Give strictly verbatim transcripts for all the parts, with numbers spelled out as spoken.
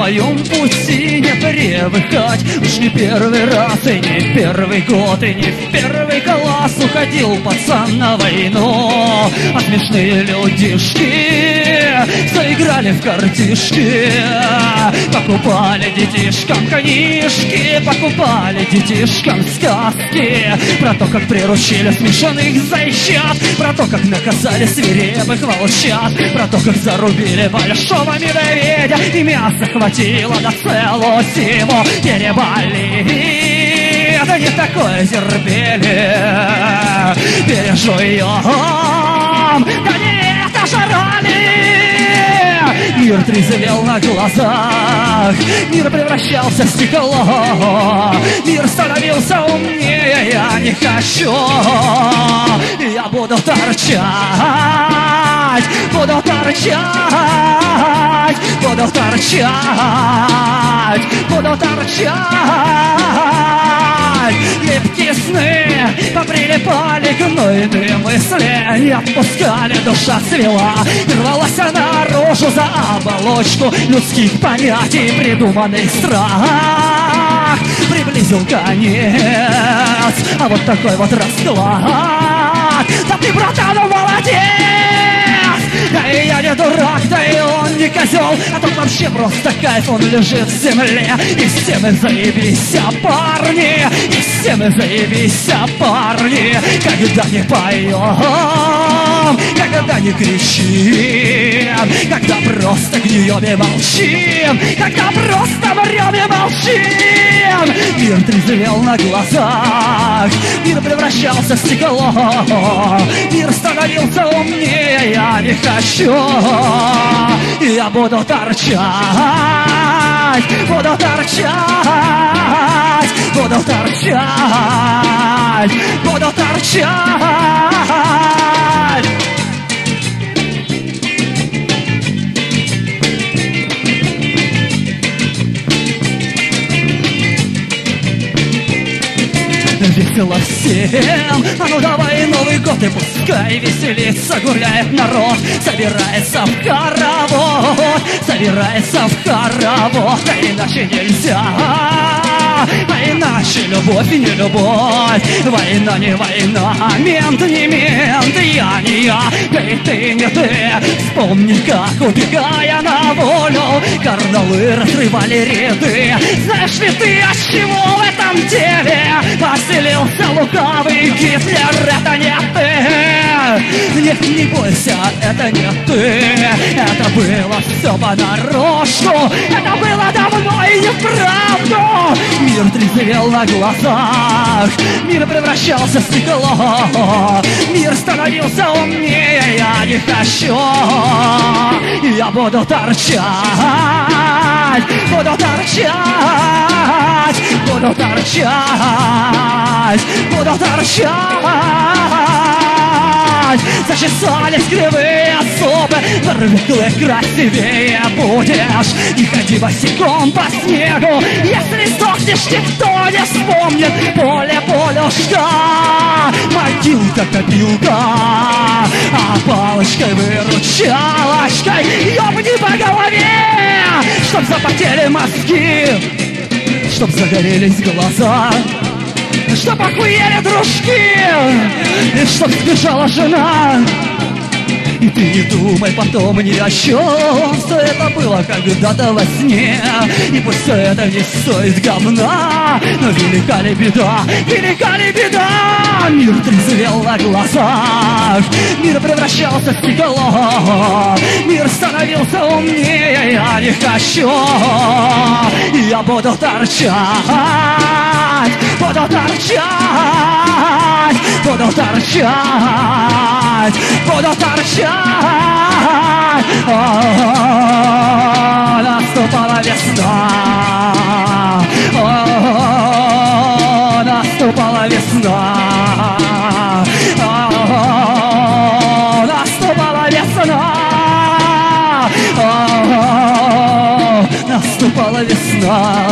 моем пути не привыкать. Уж не первый раз и не первый год, и не в первый класс уходил пацан на войну. А смешные людишки заиграли в картишки, покупали детишкам книжки, покупали детишкам сказки про то, как приручили смешанных зайчат, про то, как наказали свирепых волчат, про то, как зарубили большого медведя, и мясо хватило на целую зиму. Переболели, это не такое терпели, пережуем, да не это жрали. Мир трезвел на глазах, мир превращался в стекло, мир становился умнее, я не хочу. Я буду торчать, буду торчать, буду торчать, буду торчать. Липкие сны поприлипали гнойные мысли, не отпускали, душа свела, рвалась наружу за оболочку людских понятий. Придуманный страх приблизил конец, а вот такой вот расклад. Да ты, братан, молодец! Да и я не дурак, да и он не козел, а тут вообще просто кайф, он лежит в земле. И все мы заебись, парни, и все мы заебись, парни, когда не поем, когда не кричим, когда просто гнием и молчим, когда просто мрем и молчим. Мир трезвел на глазах, мир превращался в стекло, мир становился умнее, я не хочу. Я буду торчать, буду торчать, буду торчать, буду торчать. Весело всем, а ну давай Новый год, и пускай веселится, гуляет народ, собирается в хоровод, собирается в хоровод, а иначе нельзя, а иначе любовь и не любовь, война не война, мент не мент, я не я, да и ты не ты. Вспомни, как, убегая на волю, кардалы разрывали ряды. Знаешь ли ты, от чего в этом деле поселился лукавый Гитлер? Это не ты, нет, не бойся, это не ты. Это было все понарошку, это было давно и неправду. Мир трезвел на глазах, мир превращался в стекло, мир становился умнее, я не хочу. Я буду торчать, буду торчать, буду торчать, буду торчать. Зачесались кривые зубы, привыкли красивее будешь. Не ходи босиком по снегу, если сдохнешь, никто не вспомнит. Поле, полюшка, могилка, копилка, а палочкой, выручалочкой ёбни по голове, чтоб запотели мозги, чтоб загорелись глаза, чтоб охуели дружки, и чтоб сбежала жена. И ты не думай потом ни о чем, что это было когда-то во сне. И пусть все это не стоит говна, но велика ли беда, велика ли беда. Мир трезвел на глазах, мир превращался в стекло, мир становился умнее, я не хочу. Я буду торчать, буду торчать, буду торчать, буду торчать. О-о-о, наступала весна, о-о-о, наступала весна, о-о-о, наступала весна, о-о-о, наступала весна.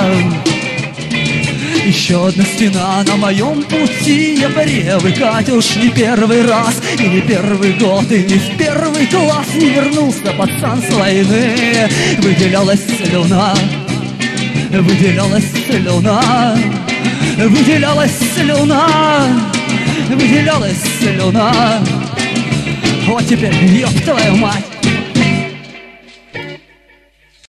Еще одна стена на моем пути, я привыкать уж не первый раз, и не первый год, и не в первый класс. Не вернулся пацан с войны, выделялась слюна, выделялась слюна, выделялась слюна, выделялась слюна. Вот теперь, ёб твою мать,